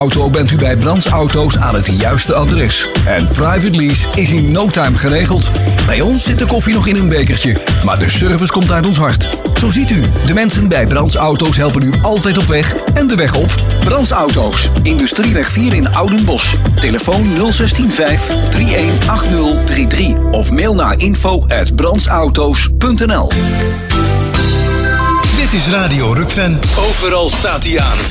Auto bent u bij Brands Auto's aan het juiste adres. En private lease is in no time geregeld. Bij ons zit de koffie nog in een bekertje, maar de service komt uit ons hart. Zo ziet u, de mensen bij Brands Auto's helpen u altijd op weg en de weg op. Brands Auto's, Industrieweg 4 in Oudenbosch. Telefoon 0615 318033 of mail naar info@brandsauto's.nl. Dit is Radio Rukven. Overal staat hij aan.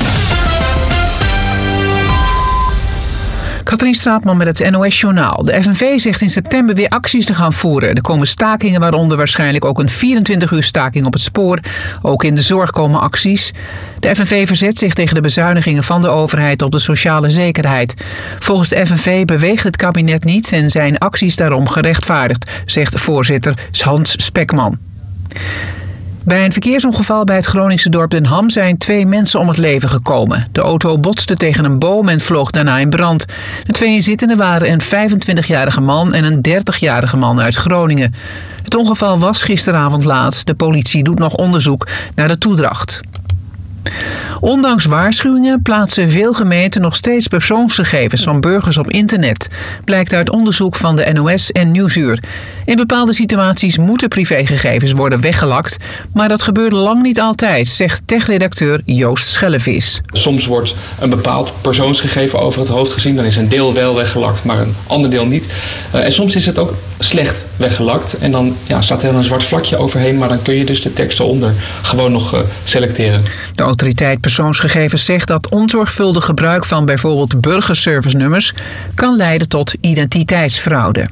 Katrien Straatman met het NOS-journaal. De FNV zegt in september weer acties te gaan voeren. Er komen stakingen, waaronder waarschijnlijk ook een 24-uur staking op het spoor. Ook in de zorg komen acties. De FNV verzet zich tegen de bezuinigingen van de overheid op de sociale zekerheid. Volgens de FNV beweegt het kabinet niet en zijn acties daarom gerechtvaardigd, zegt voorzitter Hans Spekman. Bij een verkeersongeval bij het Groningse dorp Den Ham zijn 2 mensen om het leven gekomen. De auto botste tegen een boom en vloog daarna in brand. De 2 inzittenden waren een 25-jarige man en een 30-jarige man uit Groningen. Het ongeval was gisteravond laat. De politie doet nog onderzoek naar de toedracht. Ondanks waarschuwingen plaatsen veel gemeenten nog steeds persoonsgegevens van burgers op internet. Blijkt uit onderzoek van de NOS en Nieuwsuur. In bepaalde situaties moeten privégegevens worden weggelakt, maar dat gebeurt lang niet altijd, zegt techredacteur Joost Schellevis. Soms wordt een bepaald persoonsgegeven over het hoofd gezien. Dan is een deel wel weggelakt, maar een ander deel niet. En soms is het ook slecht weggelakt. En dan staat er een zwart vlakje overheen, maar dan kun je dus de tekst eronder gewoon nog selecteren. De autoriteit persoonsgegevens zegt dat onzorgvuldig gebruik van bijvoorbeeld burgerservice-nummers kan leiden tot identiteitsfraude.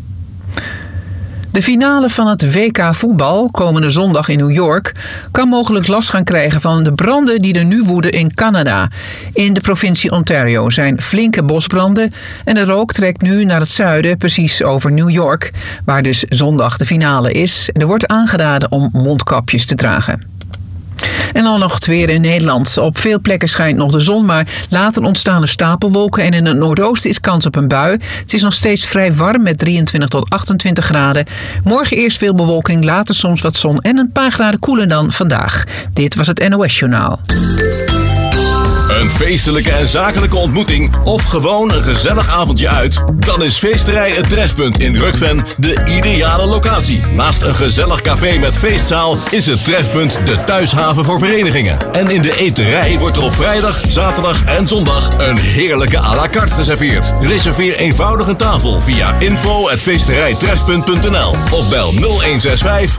De finale van het WK voetbal, komende zondag in New York, kan mogelijk last gaan krijgen van de branden die er nu woeden in Canada. In de provincie Ontario zijn flinke bosbranden en de rook trekt nu naar het zuiden, precies over New York, waar dus zondag de finale is. Er wordt aangeraden om mondkapjes te dragen. En dan nog het weer in Nederland. Op veel plekken schijnt nog de zon, maar later ontstaan er stapelwolken en in het noordoosten is kans op een bui. Het is nog steeds vrij warm met 23 tot 28 graden. Morgen eerst veel bewolking, later soms wat zon en een paar graden koeler dan vandaag. Dit was het NOS-journaal. Een feestelijke en zakelijke ontmoeting of gewoon een gezellig avondje uit? Dan is Feesterij Het Trefpunt in Rukven de ideale locatie. Naast een gezellig café met feestzaal is het Trefpunt de thuishaven voor verenigingen. En in de eterij wordt er op vrijdag, zaterdag en zondag een heerlijke à la carte geserveerd. Reserveer eenvoudig een tafel via info@feesterijtrefpunt.nl of bel 0165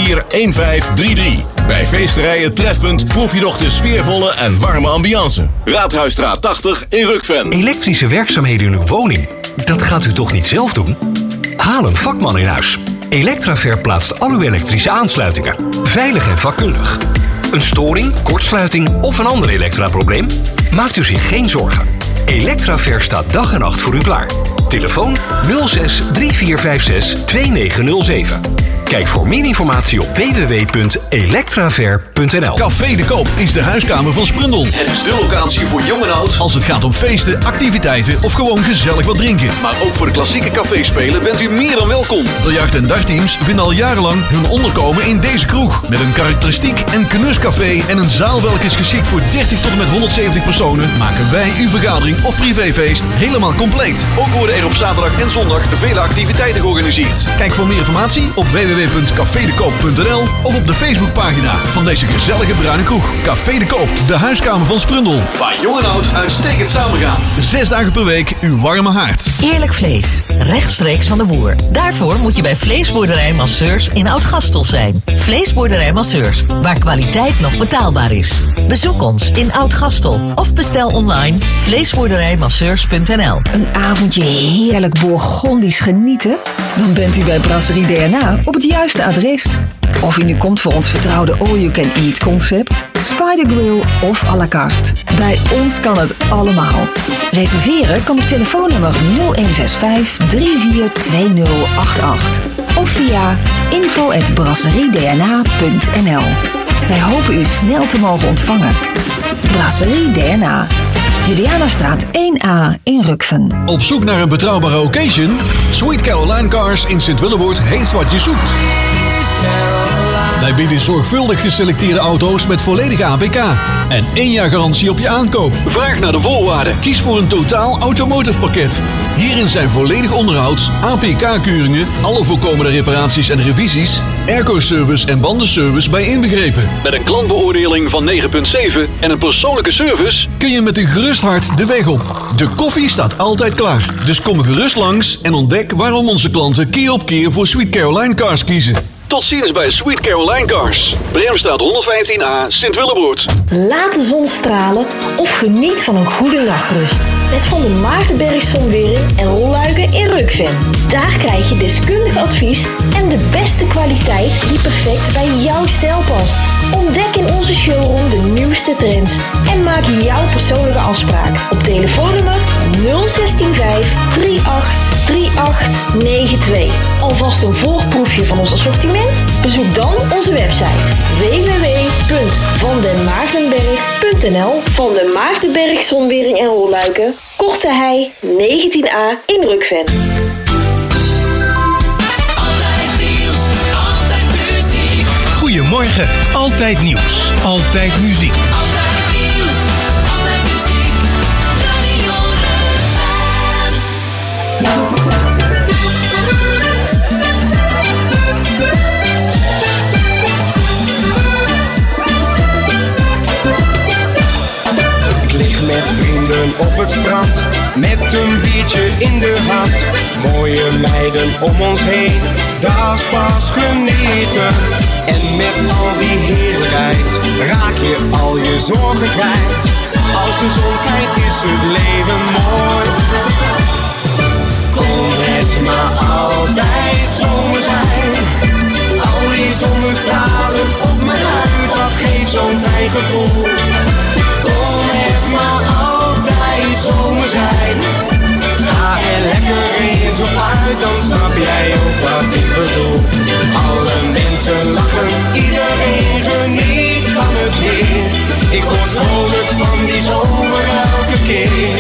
341533. Bij Feesterij Het Trefpunt proef je nog de sfeervolle en warme ambiance. Raadhuisstraat 80 in Rukven. Elektrische werkzaamheden in uw woning? Dat gaat u toch niet zelf doen? Haal een vakman in huis. Electraver plaatst al uw elektrische aansluitingen. Veilig en vakkundig. Een storing, kortsluiting of een ander elektraprobleem? Maakt u zich geen zorgen. Electraver staat dag en nacht voor u klaar. Telefoon 06 3456 2907. Kijk voor meer informatie op www.electraver.nl. Café de Koop is de huiskamer van Sprundel. Het is de locatie voor jong en oud als het gaat om feesten, activiteiten of gewoon gezellig wat drinken. Maar ook voor de klassieke caféspelen bent u meer dan welkom. Biljart- en dartteams vinden al jarenlang hun onderkomen in deze kroeg. Met een karakteristiek en knuscafé en een zaal welke is geschikt voor 30 tot en met 170 personen, maken wij uw vergadering of privéfeest helemaal compleet. Ook worden er op zaterdag en zondag vele activiteiten georganiseerd. Kijk voor meer informatie op www.cafedekoop.nl of op de Facebookpagina van deze gezellige bruine kroeg. Café de Koop, de huiskamer van Sprundel. Waar jong en oud uitstekend samengaan. 6 dagen per week uw warme haard. Eerlijk vlees, rechtstreeks van de boer. Daarvoor moet je bij Vleesboerderij Masseurs in Oud-Gastel zijn. Vleesboerderij Masseurs, waar kwaliteit nog betaalbaar is. Bezoek ons in Oud-Gastel of bestel online vleesboerderijmasseurs.nl. Een avondje heerlijk Bourgondisch genieten? Dan bent u bij Brasserie DNA op het juiste adres. Of u nu komt voor ons vertrouwde all-you-can-eat concept, Spider Grill of à la carte. Bij ons kan het allemaal. Reserveren kan op telefoonnummer 0165 342088 of via info@brasseriedna.nl. Wij hopen u snel te mogen ontvangen. Brasserie DNA. Julianastraat 1A in Rukven. Op zoek naar een betrouwbare occasion? Sweet Caroline Cars in Sint-Willeboord heeft wat je zoekt. Wij bieden zorgvuldig geselecteerde auto's met volledige APK en 1 jaar garantie op je aankoop. Vraag naar de voorwaarden. Kies voor een totaal automotive pakket. Hierin zijn volledig onderhouds, APK-keuringen, alle voorkomende reparaties en revisies, airco-service en bandenservice bij inbegrepen. Met een klantbeoordeling van 9,7 en een persoonlijke service kun je met een gerust hart de weg op. De koffie staat altijd klaar. Dus kom gerust langs en ontdek waarom onze klanten keer op keer voor Sweet Caroline Cars kiezen. Tot ziens bij Sweet Caroline Cars. Bremstraat 115A, Sint-Willebroed. Laat de zon stralen of geniet van een goede nachtrust. Met Van der Maartenberg Zonwering en rolluiken in Rukven. Daar krijg je deskundig advies en de beste kwaliteit die perfect bij jouw stijl past. Ontdek in onze showroom de nieuwste trends en maak jouw persoonlijke afspraak op telefoonnummer 0165 383892. Alvast een voorproefje van ons assortiment? Bezoek dan onze website www.vandenmaartenberg.nl. Van den Maartenberg Zonwering en Rolluiken, Korte Hei 19A in Rukven. Goedemorgen, altijd nieuws, altijd muziek. Met vrienden op het strand, met een biertje in de hand. Mooie meiden om ons heen, dat is pas genieten. En met al die heerlijkheid raak je al je zorgen kwijt. Als de zon schijnt is het leven mooi. Kon het maar altijd zomer zijn. Al die zonnestralen op mijn huid, dat geeft zo'n fijn gevoel. Kon het maar altijd zomer zijn. Ga er lekker eens op uit, dan snap jij ook wat ik bedoel. Alle mensen lachen, iedereen geniet van het weer. Ik word vrolijk van die zomer elke keer.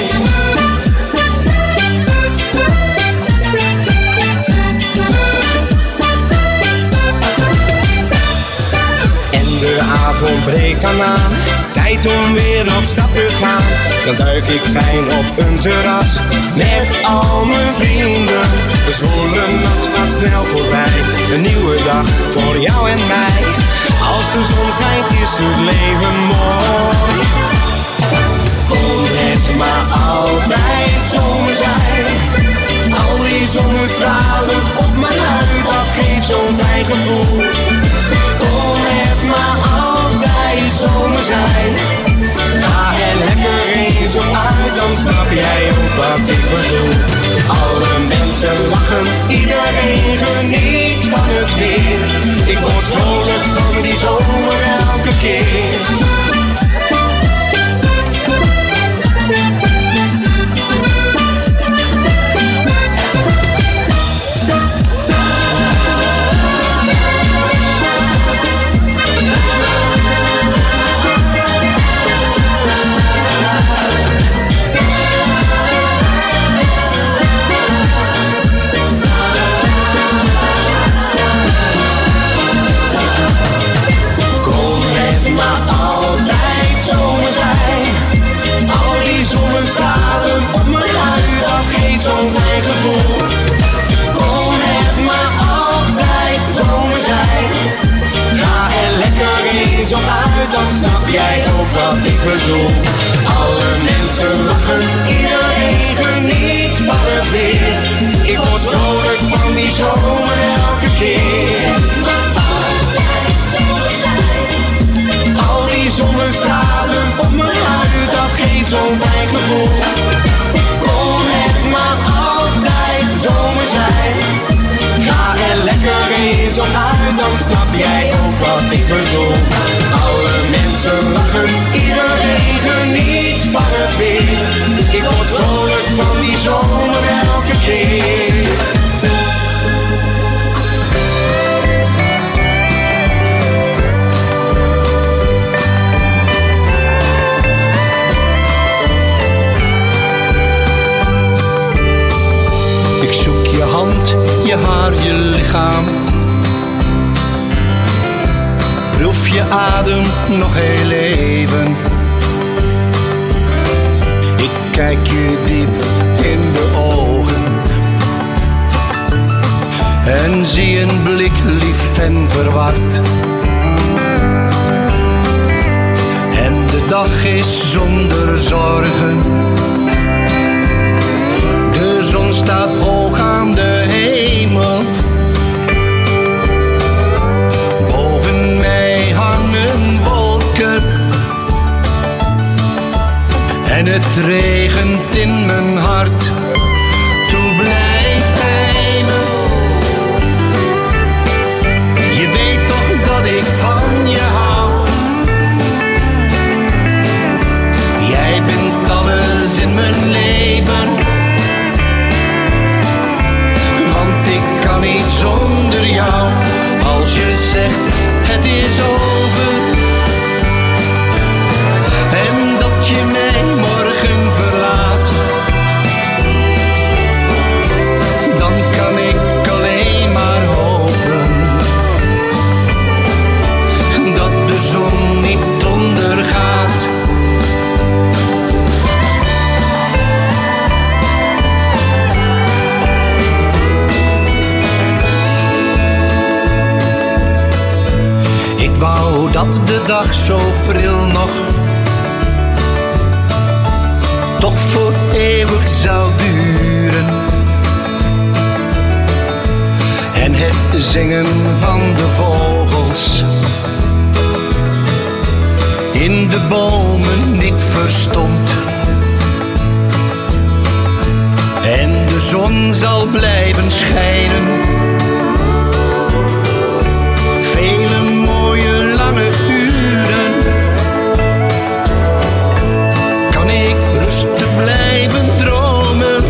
De avond breekt dan aan, tijd om weer op stap te gaan. Dan duik ik fijn op een terras met al mijn vrienden. De zwoele nacht gaat snel voorbij, een nieuwe dag voor jou en mij. Als de zon schijnt is het leven mooi. Kon het maar altijd zomer zijn. Al die zonnestralen op mijn huid, dat geeft zo'n fijn gevoel. Kon het maar altijd zomer zijn. Ga er lekker eens op uit, dan snap jij ook wat ik bedoel. Alle mensen lachen, iedereen geniet van het weer. Ik word vrolijk van die zomer elke keer. Zonnestralen op mijn huid, dat geeft zo'n fijn gevoel. Kon het maar altijd zomer zijn. Ga er lekker eens op uit, dan snap jij ook wat ik bedoel. Alle mensen lachen, iedereen geniet van het weer. Ik word vrolijk van die zomer elke keer. Al die zonnestralen op mijn huid, dat geeft zo'n fijn gevoel. Kon het maar altijd zomer zijn. Ga er lekker eens op uit, dan snap jij ook wat ik bedoel. Alle mensen lachen, iedereen geniet van het weer. Ik word vrolijk van die zomer elke keer. Je hand, je haar, je lichaam. je ademt nog heel even. Ik kijk je diep in de ogen en zie een blik lief en verward. En de dag is zonder zorgen. De zon staat hoog aan de hemel. Boven mij hangen wolken. En het regent in mijn hart. Toe blijf bij me. Je weet toch dat ik van je hou. Jij bent alles in mijn leven. Want ik kan niet zonder jou. Als je zegt het is over. En dat je mij morgen verlaat. Dan kan ik alleen maar hopen. Dat de zon niet ondergaat. Ik wou dat de dag zo pril nog toch voor eeuwig zou duren. En het zingen van de vogels in de bomen niet verstomt. En de zon zal blijven schijnen. Vele mooie lange uren. Kan ik rustig blijven dromen.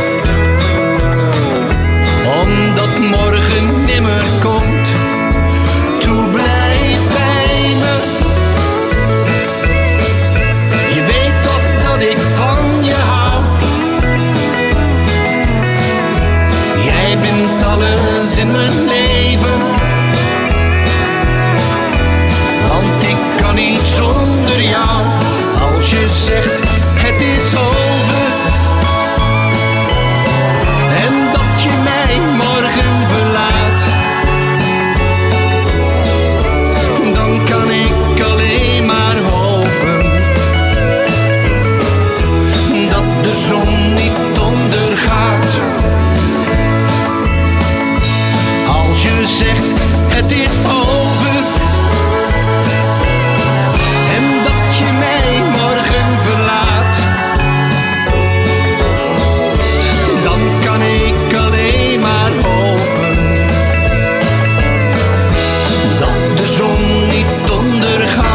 Omdat morgen nimmer komt. Toe blijf bij me. Je weet toch dat ik van je hou. Jij bent alles in mijn leven. Want ik kan niet zonder jou. Als je zegt het is over. En dat je mij morgen verlaat. Dan kan ik alleen maar hopen. Dat de zon niet ondergaat. Als je zegt het is over. En dat je mij morgen verlaat. Dan kan ik alleen maar hopen. Dat de zon niet ondergaat.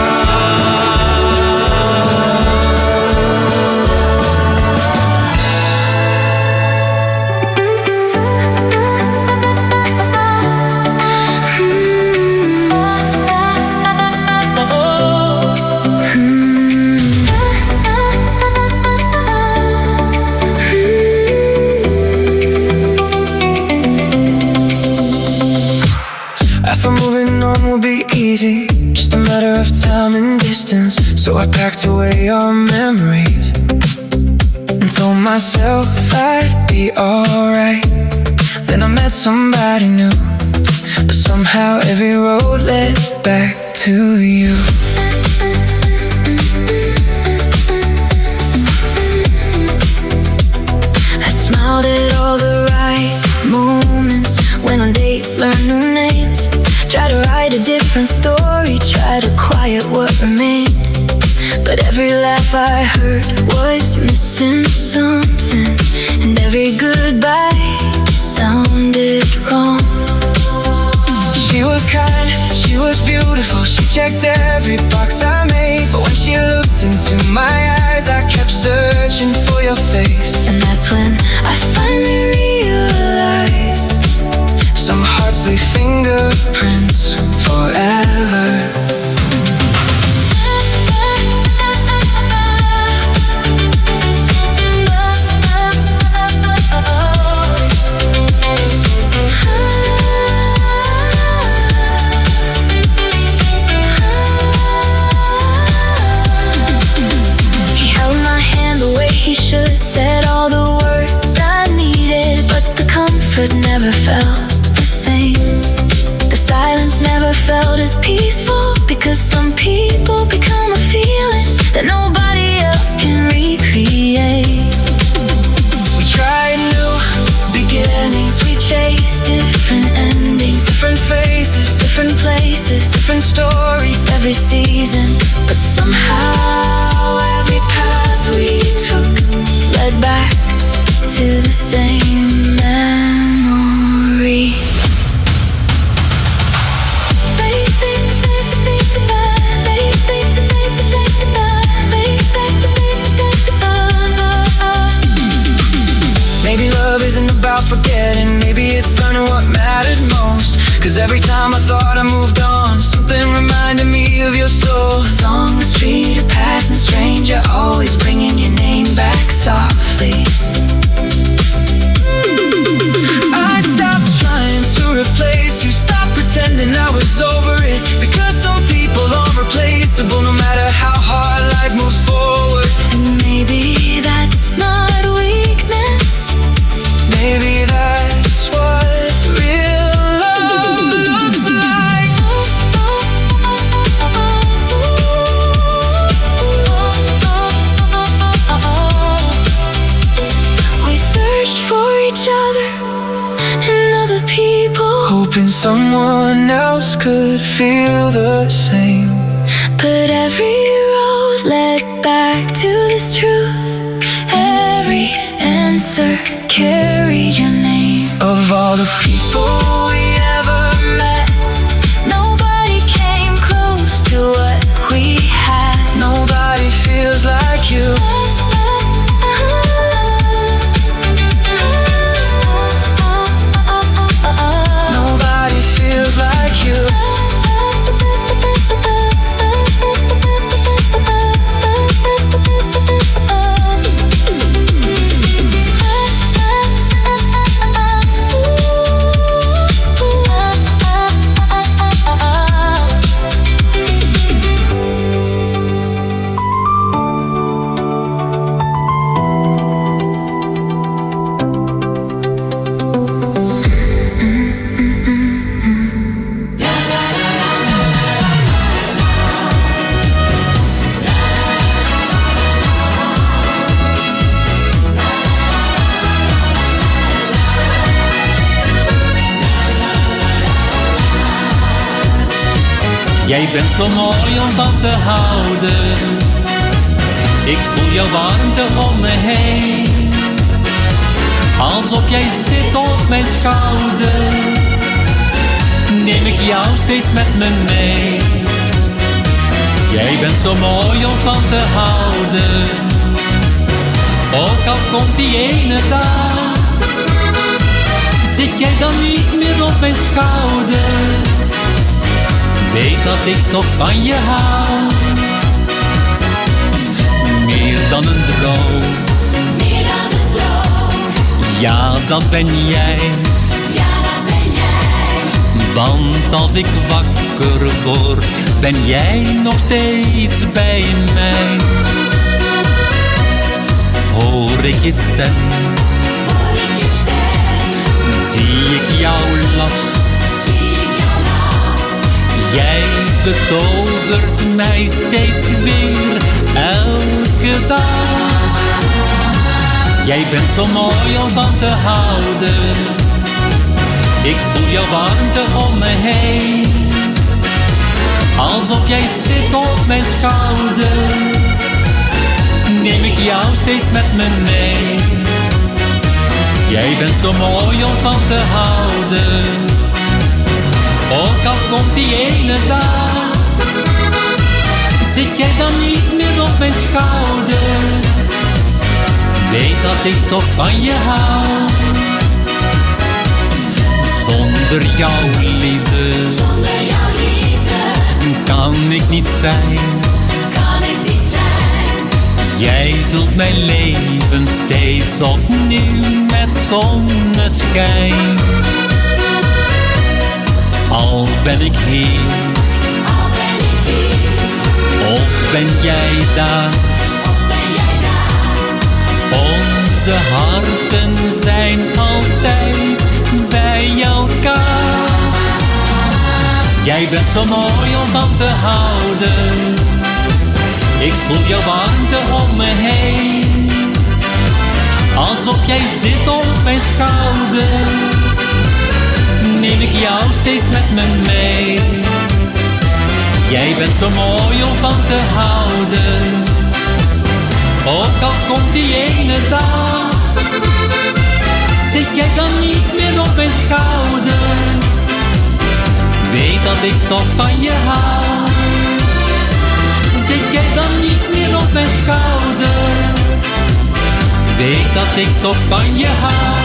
Just a matter of time and distance. So I packed away our memories and told myself I'd be alright. Then I met somebody new, but somehow every road led back to you. I smiled at all the right moments. Went on dates, learned new names. Try to write a different story, try to quiet what remained. But every laugh I heard was missing something. And every goodbye sounded wrong. She was kind, she was beautiful. She checked every box I made. But when she looked into my eyes, I kept searching for your face. And that's when I finally realized some hearts leave fingerprints forever. felt the same. The silence never felt as peaceful, because some people become a feeling that nobody else can recreate. We tried new beginnings, we chased different endings, different faces, different places, different stories every season. But somehow every path we took led back to the same memory. Maybe love isn't about forgetting, maybe it's learning what mattered most. Cause every time I thought I moved on, something reminded me of your soul. On the street, a passing stranger, always bringing your name back softly. I stopped trying to replace you, stopped pretending I was over it. Because some people aren't replaceable, no matter how hard life moves forward. And maybe that's not weakness. Maybe that's what real love looks like. We searched for each other and other people, hoping someone else could feel the same. but every road led back to this truth. Every answer carried your name. Of all the people we ever met, nobody came close to what we had. Nobody feels like you. Nobody feels like you. Jij bent zo mooi om van te houden. Ik voel jouw warmte om me heen. Alsof jij zit op mijn schouder. Neem ik jou steeds met me mee. Jij bent zo mooi om van te houden. Ook al komt die ene dag, zit jij dan niet meer op mijn schouder. Weet dat ik toch van je hou. Meer dan een droom. Meer dan een droom. Ja, dat ben jij. Ja, dat ben jij. Want als ik wakker word, ben jij nog steeds bij mij. Hoor ik je stem. Hoor ik je stem. Zie ik jouw lach. Zie ik jouw lach. Jij betovert mij steeds weer, elke dag. Jij bent zo mooi om van te houden. Ik voel jouw warmte om me heen. Alsof jij zit op mijn schouder. Neem ik jou steeds met me mee. Jij bent zo mooi om van te houden. Ook al komt die ene dag, zit jij dan niet meer op mijn schouder. Weet dat ik toch van je hou. Zonder jouw liefde, zonder jouw liefde, kan ik niet zijn. kan ik niet zijn. Jij vult mijn leven steeds opnieuw met zonneschijn. Al ben ik hier, al ben ik hier, of ben jij daar, of ben jij daar. onze harten zijn altijd bij elkaar. Jij bent zo mooi om van te houden. Ik voel jouw warmte om me heen. Alsof jij zit op mijn schouder. Neem ik jou steeds met me mee. Jij bent zo mooi om van te houden. Ook al komt die ene dag, zit jij dan niet meer op mijn schouder. Weet dat ik toch van je hou. Zit jij dan niet meer op mijn schouder. Weet dat ik toch van je hou.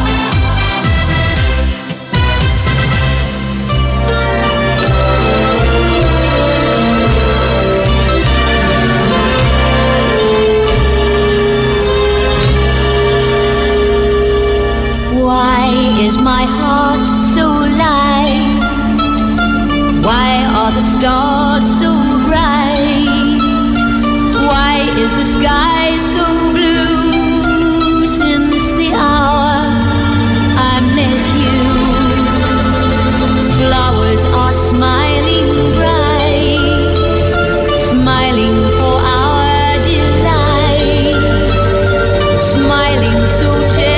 Why is my heart so light? Why are the stars so bright? Why is the sky so blue since the hour I met you? Flowers are smiling bright, smiling for our delight, smiling so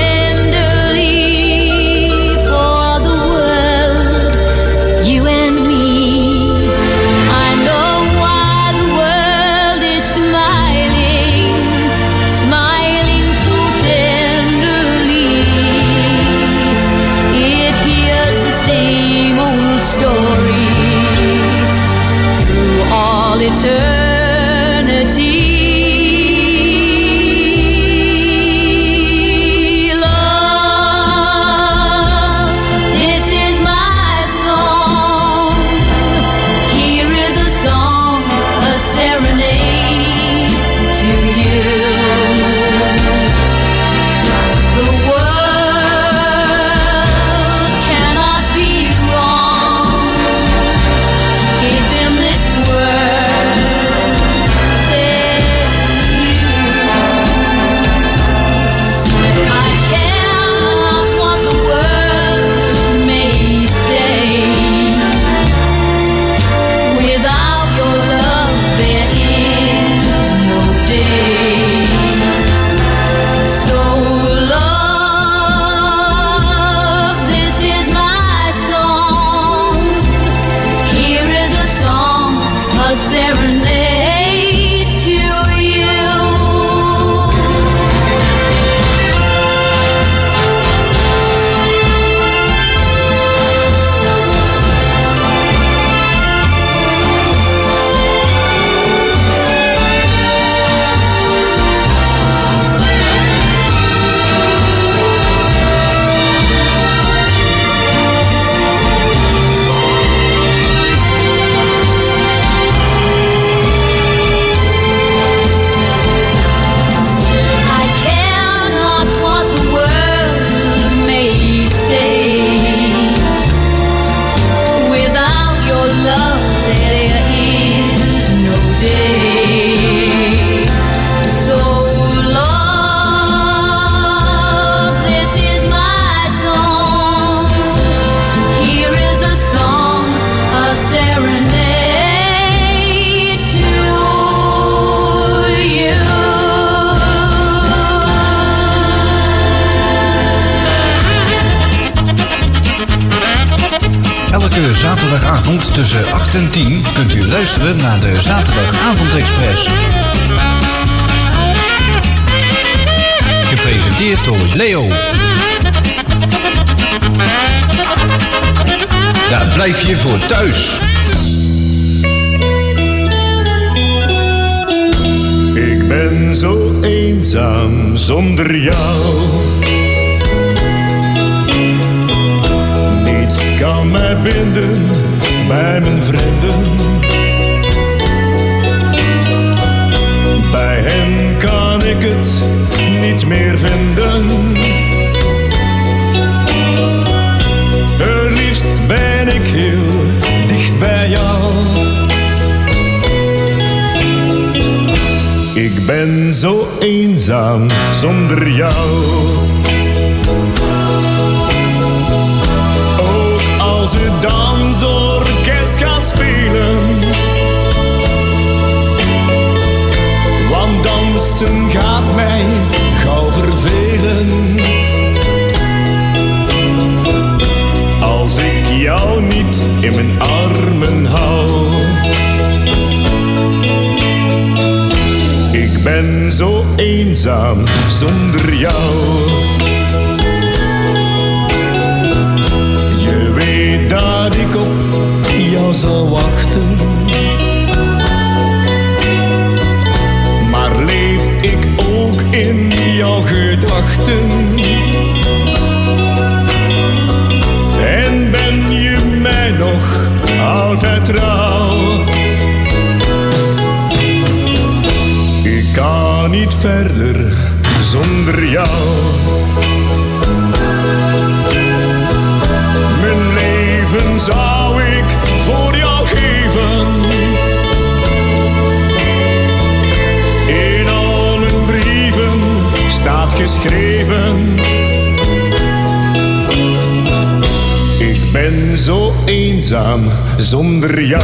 eternity. Love, this is my song. Here is a song, a serenade to you. The world cannot be wrong if in this world Elke zaterdagavond tussen 8 en 10 kunt u luisteren naar de Zaterdagavondexpress. Gepresenteerd door Leo. Daar blijf je voor thuis. Ik ben zo eenzaam zonder jou. Niets kan mij binden bij mijn vrienden. Bij hen kan ik het niet meer vinden. Het liefst ben ik heel dicht bij jou. Ik ben zo eenzaam zonder jou. als het dansorkest gaat spelen. Want dansen gaat mij gauw vervelen. Als ik jou niet in mijn armen hou. Ik ben zo eenzaam zonder jou. Je weet dat ik op jou zal wachten. Maar leef ik ook in jouw gedachten? En ben je mij nog altijd trouw? Ik kan niet verder zonder jou. Mijn leven zou ik voor jou geven. In al mijn brieven staat geschreven. Ik ben zo eenzaam zonder jou.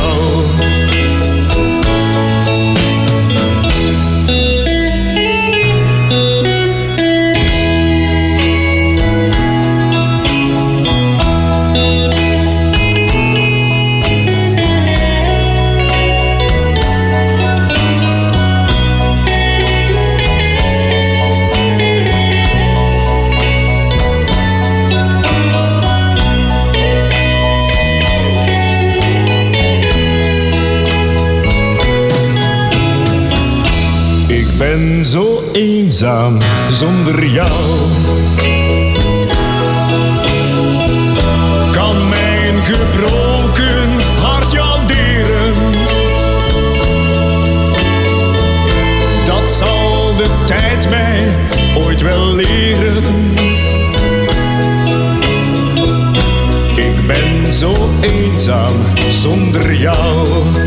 Ik ben zo eenzaam zonder jou. Kan mijn gebroken hart jou deren? Dat zal de tijd mij ooit wel leren. Ik ben zo eenzaam zonder jou.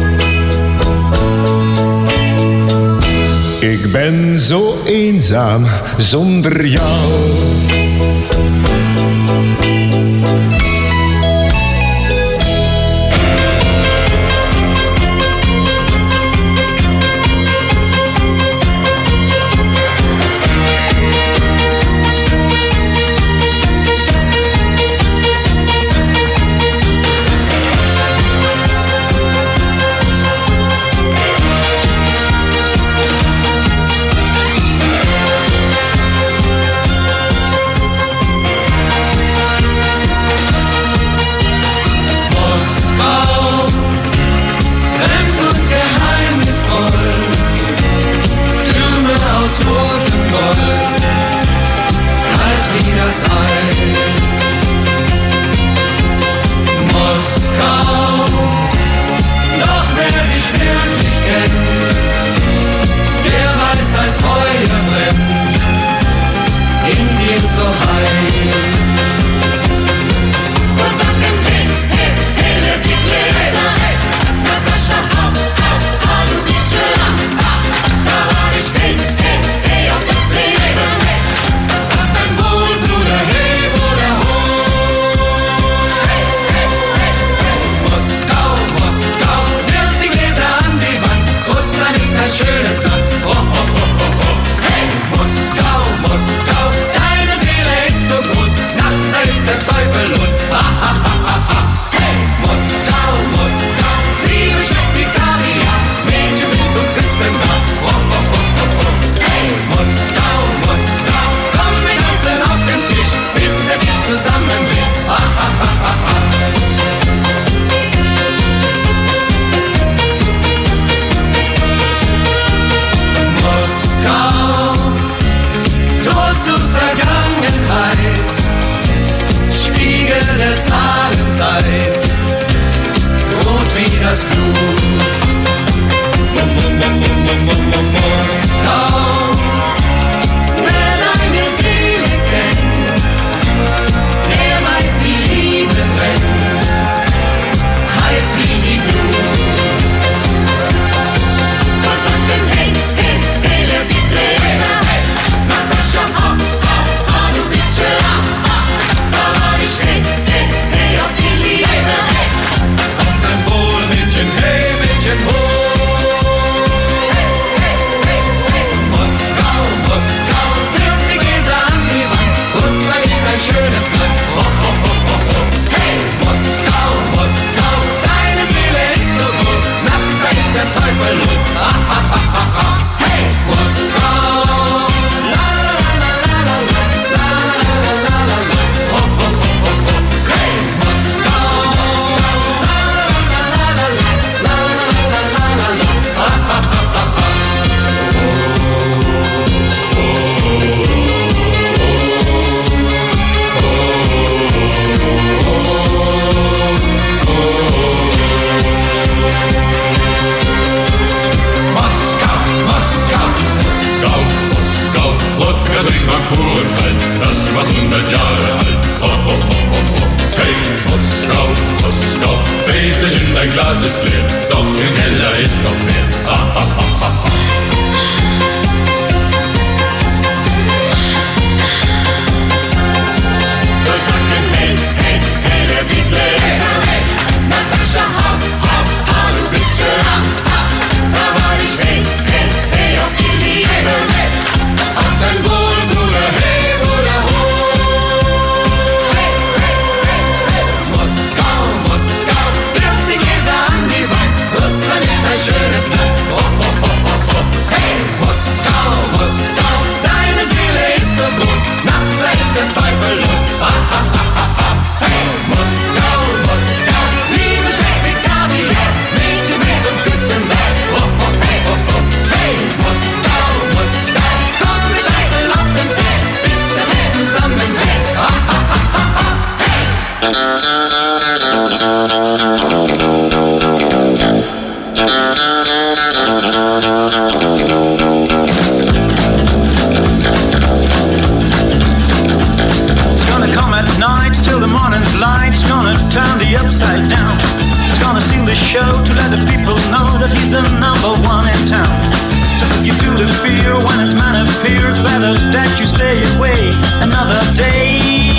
Ik ben zo eenzaam zonder jou. Hey, auf die Liebe. das war 100 Jahre alt. Ho, ho, ho, ho, ho. Hey, Moskau, Moskau, Väterchen, dein Glas ist leer, doch im Keller ist noch mehr. Ha, ha, ha, ha, ha. Turn the upside down. He's gonna steal the show to let the people know that he's the number one in town. So if you feel the fear when his man appears, better that you stay away another day.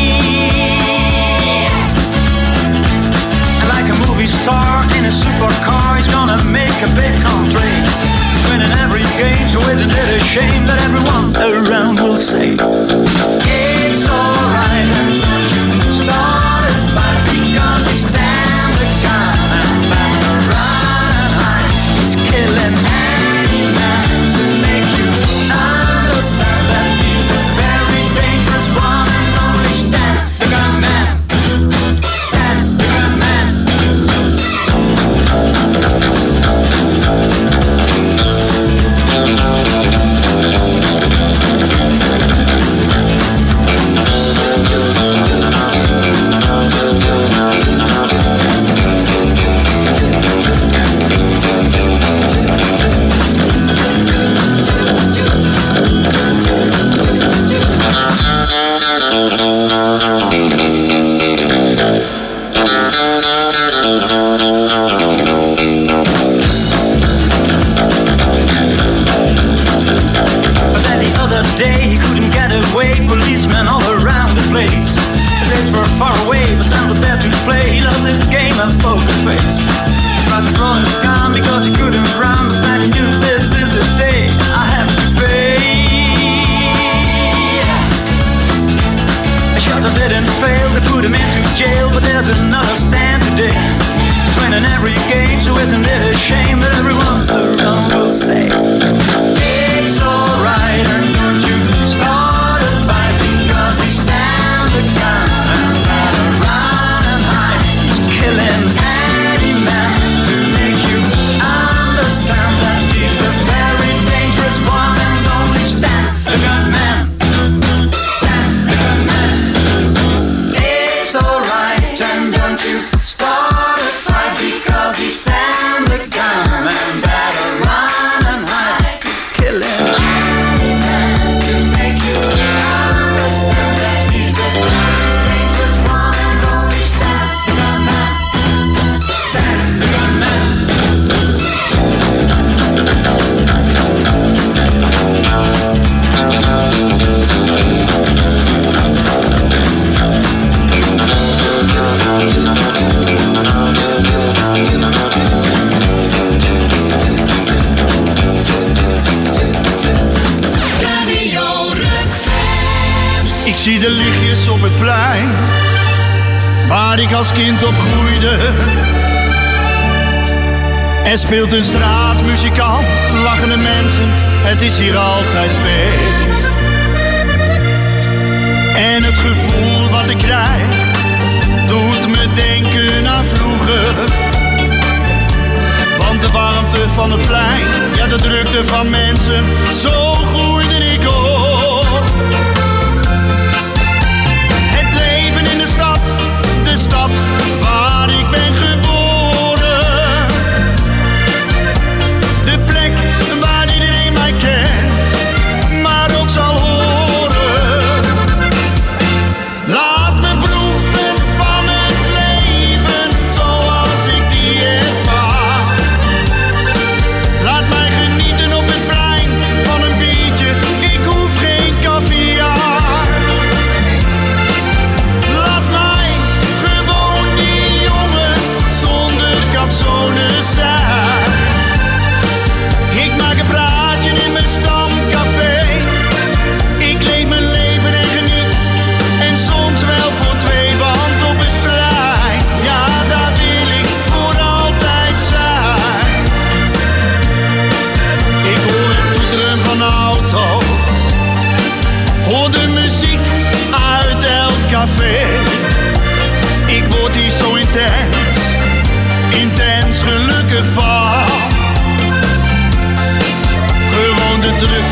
And like a movie star in a supercar, he's gonna make a big country. Winning every game, so isn't it a shame that everyone around will say it's alright. Start a fight because they stand the gun and better run and hide. It's killing any man to make you understand that he's a very dangerous one and only stand the gunman. Stand the gunman. Policemen all around the place. His aides were far away, but Stan was there to play. He loves his game of poker face. He tried to draw his gun because he couldn't run, but Stan knew this is the day I have to pay. A shot that didn't fail, they put him into jail, but there's another Stan today. He's winning every game, so isn't it a shame that everyone around will say it's alright, and don't you start. Because he stands the gun and better run and hide. He's killing any man to make you understand that he's a very dangerous one and only stand the gunman. Stand the gunman. It's alright, and don't you start a fight because he stands the gun and better run and hide. He's killing any man to make you understand that he's the very dangerous one and only stand the gunman. Stand the gunman. Ik zie de lichtjes op het plein, waar ik als kind op groeide. Er speelt een straatmuzikant, lachende mensen, het is hier altijd feest. En het gevoel wat ik krijg, doet me denken aan vroeger. Want de warmte van het plein, ja de drukte van mensen, zo groeide ik op. Het leven in de stad waar ik ben geboren. De plek waar iedereen mij kent, maar ook zal horen.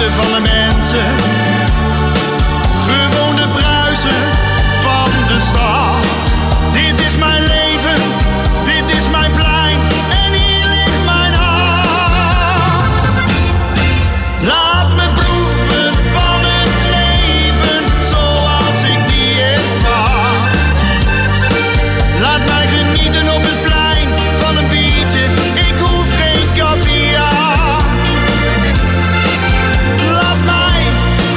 drukte van de mensen. Gewoon de bruisen van de stad. Dit is mijn leven, dit is mijn plein en hier ligt mijn hart. Laat me proeven van het leven zoals ik die ervaar. Laat mij genieten op het plein van een biertje, ik hoef geen caviar. Laat mij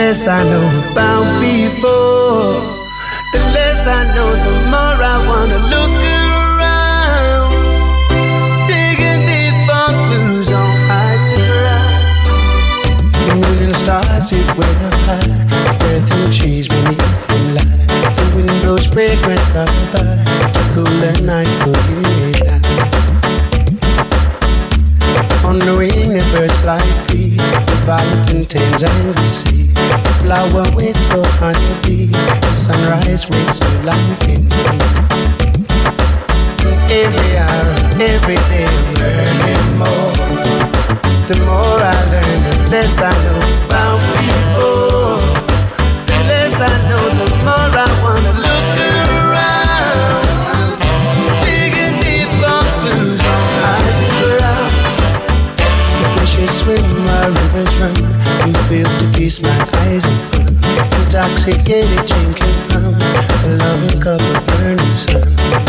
less I know about before. The less I know, the more I wanna look around. Digging deep for clues on higher ground. The moon and the stars sit way up high. Earth and trees beneath the light. The wind blows fragrant lullaby. The cooler night for you and I. On the wing the birds fly free. The Leviathan tames angry sea. The flower waits for honeybee. The sunrise wakes new life in me. Every hour, every day I'm learning more. The more I learn, the less I know about people. The less I know, the more I wanna look around. Digging deep for clues on higher ground. The fishes swim while rivers run. New fields to feast my eyes and fun. Intoxicated drinking from the loving cup of burning sun.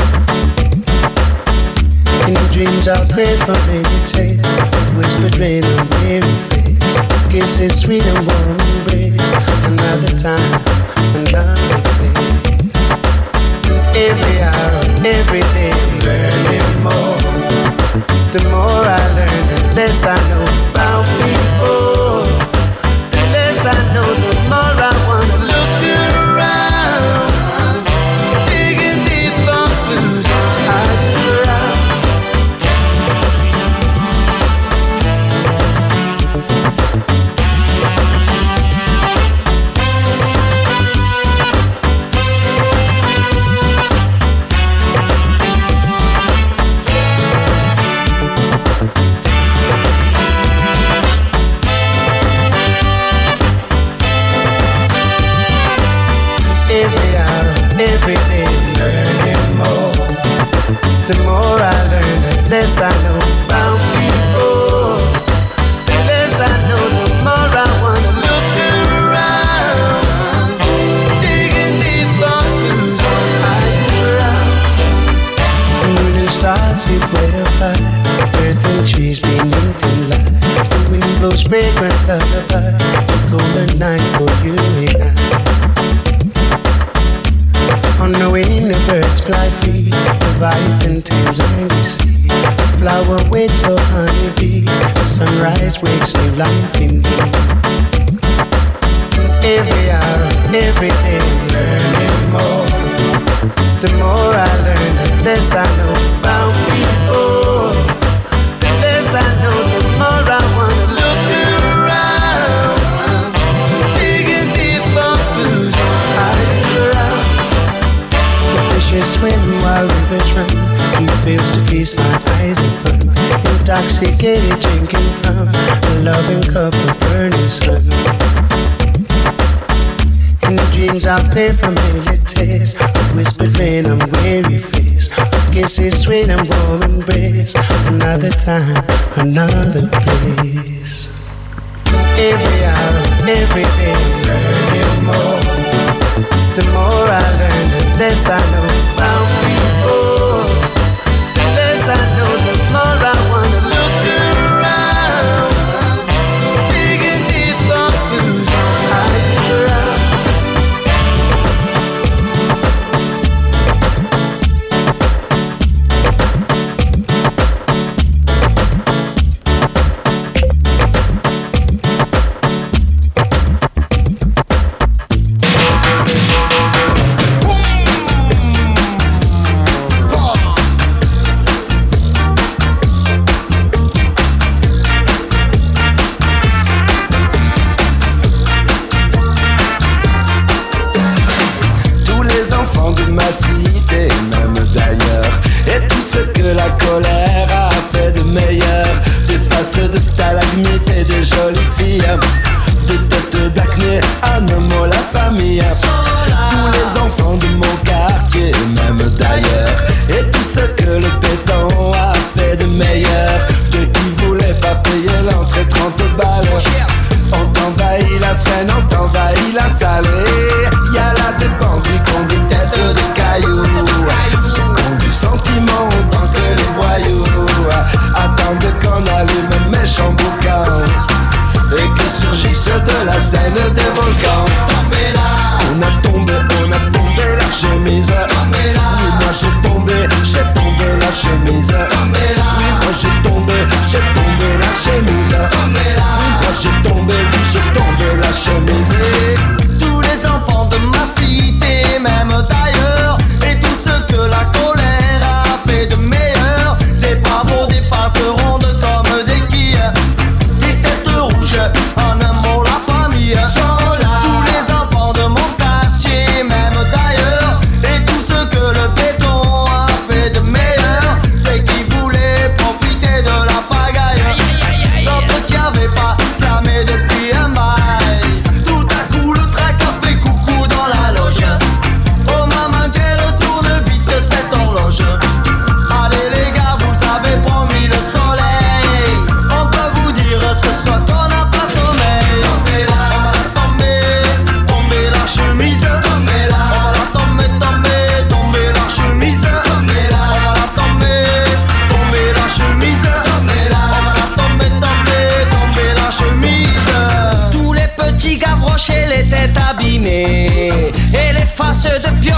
In dreams I'll crave for maybe taste of whispered rain on weary face. Kisses sweet and warm embrace. Another time, another place. Every hour, every day I'm learning more. The more I learn, the less I know about people. The less I know, the more I wanna look around. Digging deep for clues on higher ground. Every hour, every day, learning more. The more I learn, the less I know about people. The less I know, the more I wanna look around. Digging deep for clues on higher ground. The moon and stars sit way up high. Earth and trees beneath the light. The wind blows fragrant lullaby. The golden night for you and I. On the wing the birds fly free. Leviathan tames angry sea. The flower waits for honeybee. The sunrise wakes new life in me. Every hour, every day I'm learning more. The more I learn, the less I know about people. The less I know, the more I wanna look around. Digging deep for clues on higher ground. Fishes swim while rivers run. New fields to feast my eyes and fun. Intoxicated drinking from the loving cup of burning sun. In dreams I'll play familiar taste of whispered rain on weary face. Kisses sweet and warm embrace. Another time, another place. Every hour, every day, learning more. The more I learn, the less I know about people. The less I know, the more I wanna look around. Digging deep for clues on higher ground.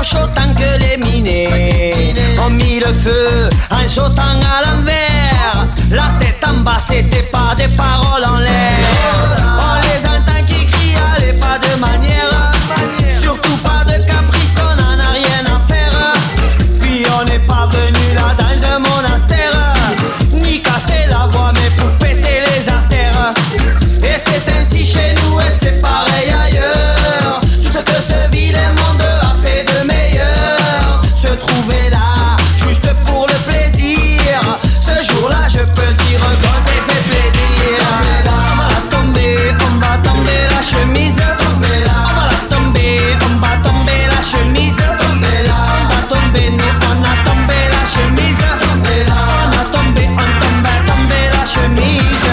chaud tant que les minés ont mis le feu en sautant à l'envers. La tête en bas, c'était pas des paroles en l'air. On les entend qui crient, allez, pas de manière. Surtout pas de caprice, on n'en a rien à faire. Puis on n'est pas venu là dans un monastère, ni casser la voix, mais pour péter les artères. Et c'est ainsi chez nous et c'est pareil ailleurs. Tout ce que ce vilain monde a fait de meilleur, se trouver là, juste pour le plaisir. Ce jour-là, je peux dire qu'on s'est fait plaisir. On va tomber la chemise. On va tomber la chemise. On va tomber, nous on a tombé la chemise. On a tombé, on tombe la chemise.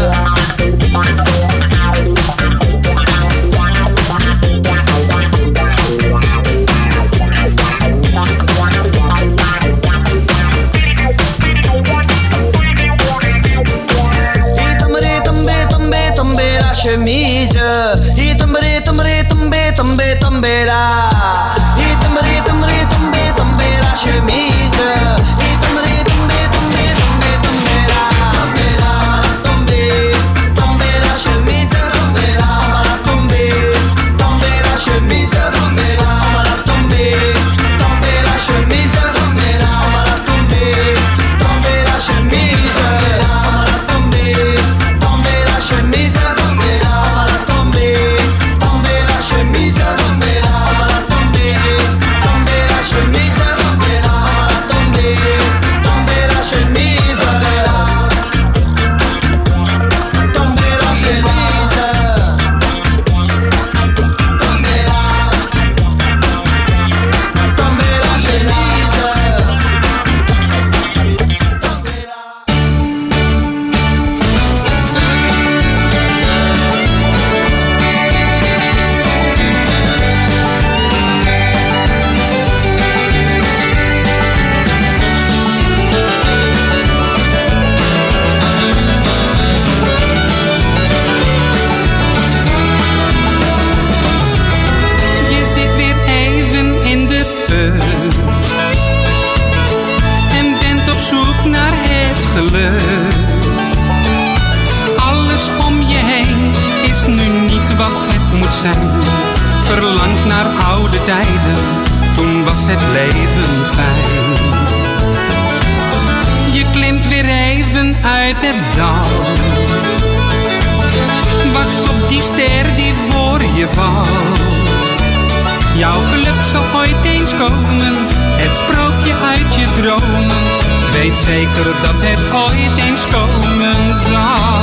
Chemise, il tomber là. Il tomber la chemise. Il tomber là. Tomber la chemise. Tomber la chemise. Tomber la chemise. Tomber la chemise. Alles om je heen is nu niet wat het moet zijn. Verlangt naar oude tijden, toen was het leven fijn. Je klimt weer even uit het dal. Wacht op die ster die voor je valt. Jouw geluk zal ooit eens komen, het sprookje uit je dromen. Weet zeker dat het ooit eens komen zal.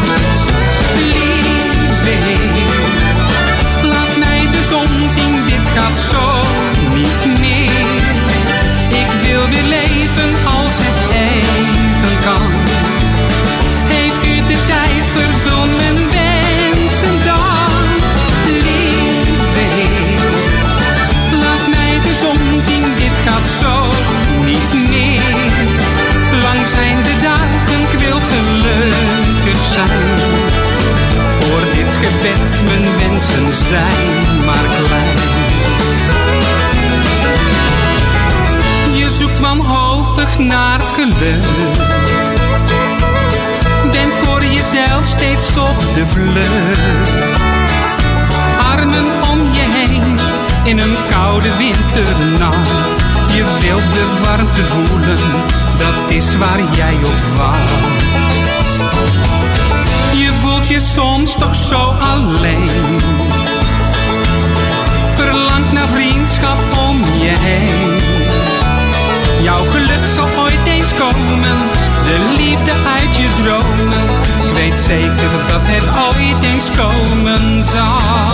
Lieving, laat mij de zon zien, dit gaat zo niet meer. Ik wil weer leven als het even kan. Heeft u de tijd, vervul mijn wensen dan. Lieving, laat mij de zon zien, dit gaat zo niet meer. Lang zijn de dagen, ik wil gelukkig zijn. Hoor dit gebed, mijn wensen zijn maar klein. Je zoekt wanhopig naar geluk. Bent voor jezelf steeds op de vlucht. Armen om je heen in een koude winternacht. Je wilt de warmte voelen, dat is waar jij op wacht. Je voelt je soms toch zo alleen. Verlangt naar vriendschap om je heen. Jouw geluk zal ooit eens komen, de liefde uit je dromen. Ik weet zeker dat het ooit eens komen zal.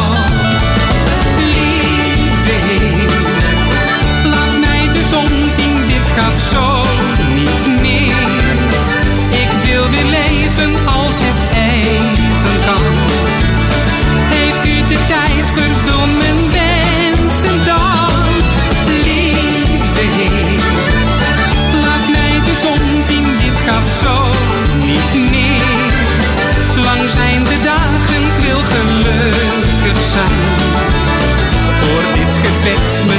Lieving, laat mij de zon zien, dit gaat zo niet meer. Ik wil weer leven als het even kan. Heeft u de tijd, vervul mijn wensen dan. Lieving, laat mij de zon zien, dit gaat zo niet meer. Lang zijn de dagen, ik wil gelukkig zijn. Hoor dit gebed,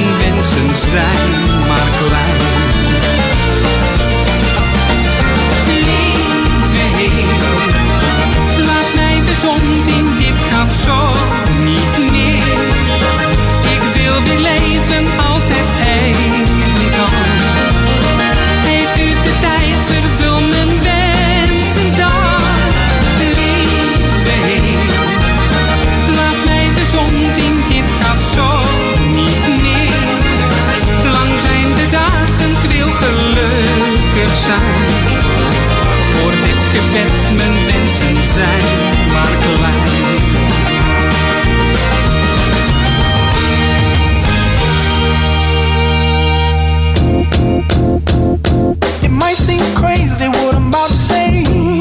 zijn maar klein. Lieve Heer, laat mij de zon zien, dit gaat zo niet meer. Ik wil weer leven als het even kan. Heeft u de tijd, vervul mijn wensen dan. Lieve Heer, laat mij de zon zien, dit gaat zo niet meer. Lang zijn de dagen, ik wil gelukkig zijn. Voor dit gebed, mijn wensen zijn maar klein. It might seem crazy what I'm about to say.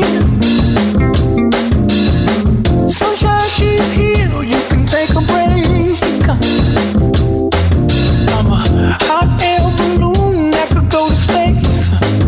Sunshine, she's here, you can take a break. I'm a hot air balloon that could go to space.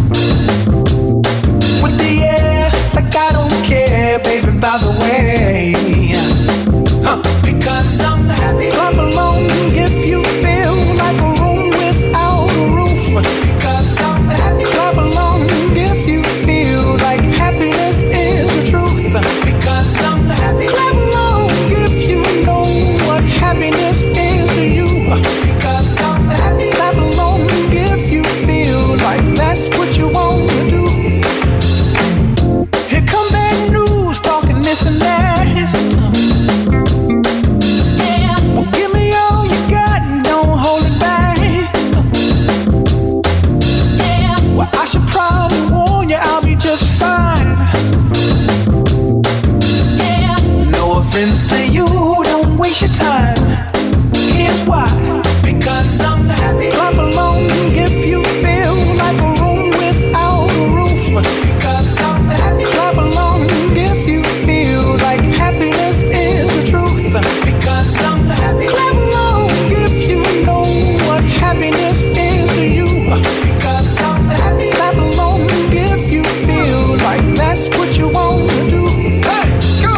With the air, like I don't care, baby, by the way. Because I'm happy. Clap along if you feel like a room without a roof. Because I'm happy. Clap along if you feel like happiness is the truth. Because I'm happy. Clap along if you know what happiness is to you. Because I'm happy. Clap along if you feel like that's what you want to do. Here come bad news, talking this and that. Well, give me all you got and don't hold it back. Well, I should probably warn you, I'll be just fine. No offense to you, don't waste your time. Here's why. Because I'm happy. Clap along if you feel like a room without a roof. Because I'm happy. Clap along if you feel like happiness is the truth. Because I'm happy. Clap along if you know what happiness is to you. Because I'm happy. Clap along if you feel like that's what you want to do. Hey, go!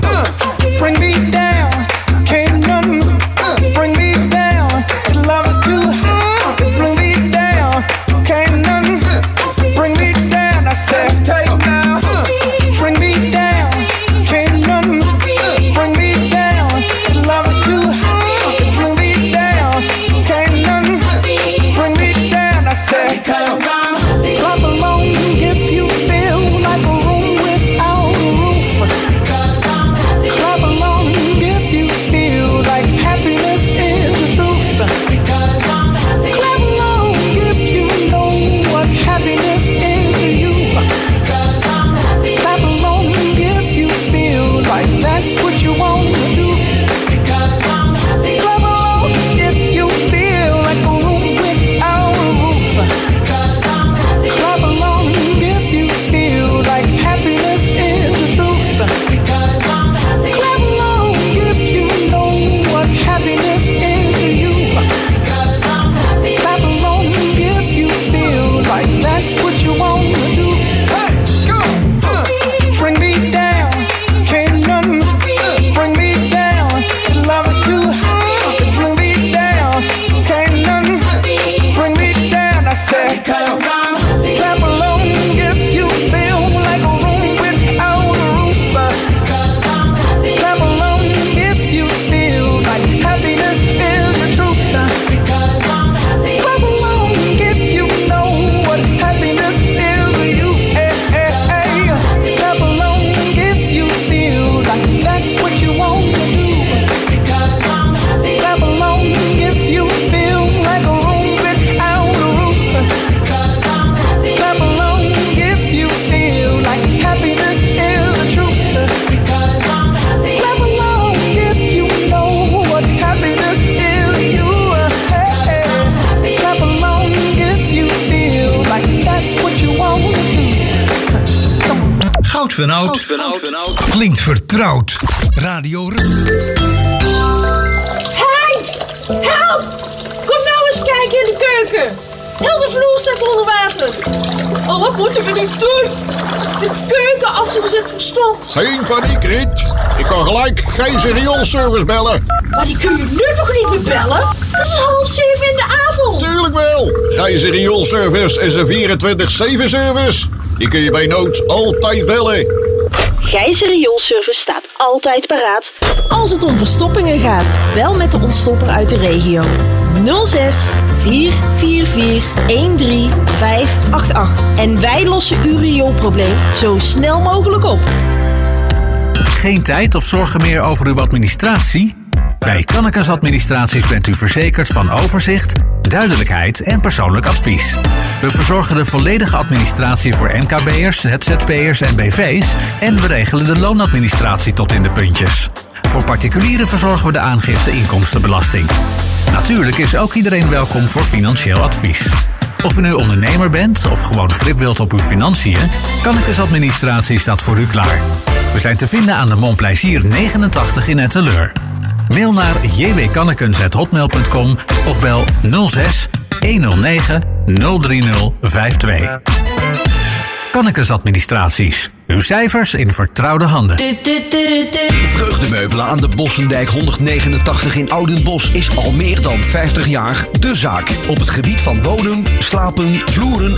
Bring me down, can't none bring me down. The love is too high, bring me down, can't none bring me down. I said, take now, bring me down, can't none bring me down. The love is too high, bring me down, can't none bring me down. I said, because I'm happy. Clap along if you feel like a room without a roof. Because I'm happy. Clap along if you feel like happiness is the truth. Because I'm happy. Clap along if you know what happiness is to you. Because I'm happy. Clap along if you feel like that's what you want to do. Because I'm happy. Clap along if you feel like a room without a roof. Because I'm happy. Clap along if you feel like happiness is the truth. Because I'm happy. Clap along if you know what happiness is to you. Because I'm happy. Clap along if you feel like that's what you want to do. Hey, go! Bring me down, can't none bring me down. The love is too high, bring me down, can't none bring me down. I said, because I'm happy. Clap along if you feel like a room without a roof. Because I'm happy. Clap along if you feel like happiness is the truth. Because I'm happy. Clap along if you know what happiness is to you. Hey, hey, hey. Clap along if you feel like that's what you want to do. Because I'm happy. Clap along if you feel like a room without a roof. Because I'm happy. Clap along if you feel like happiness is the truth. Because I'm happy. Clap along if you know what happiness is to you. Hey, hey. Clap along if you feel like that's what you want to do. Goud van Oud klinkt vertrouwd. Radio Hey! Help! Kom nou eens kijken in de keuken. Heel de vloer staat onder water. Oh, wat moeten we nu doen? De keuken afgezet verstopt. Geen paniek, Riet. Ik kan gelijk Gijzer Rioolservice bellen. Maar die kun je nu toch niet meer bellen? Het is 6:30 in de avond. Tuurlijk wel. Gijzer Rioolservice is een 24/7 service. Die kun je bij nood altijd bellen. Gijzer Rioolservice staat altijd paraat als het om verstoppingen gaat. Bel met de ontstopper uit de regio. 06 444 13588. En wij lossen uw rioolprobleem zo snel mogelijk op. Geen tijd of zorgen meer over uw administratie? Bij Kannekes Administraties bent u verzekerd van overzicht, duidelijkheid en persoonlijk advies. We verzorgen de volledige administratie voor MKB'ers, ZZP'ers en BV's en we regelen de loonadministratie tot in de puntjes. Voor particulieren verzorgen we de aangifte inkomstenbelasting. Natuurlijk is ook iedereen welkom voor financieel advies. Of u nu ondernemer bent of gewoon grip wilt op uw financiën, Kannekes Administratie staat voor u klaar. We zijn te vinden aan de Montplaisir 89 in Etteleur. Mail naar jwkannekens@hotmail.com of bel 06 109 03052. Kannekes Administraties. Uw cijfers in vertrouwde handen. Vreugdemeubelen aan de Bossendijk 189 in Oudenbosch is al meer dan 50 jaar de zaak. Op het gebied van wonen, slapen, vloeren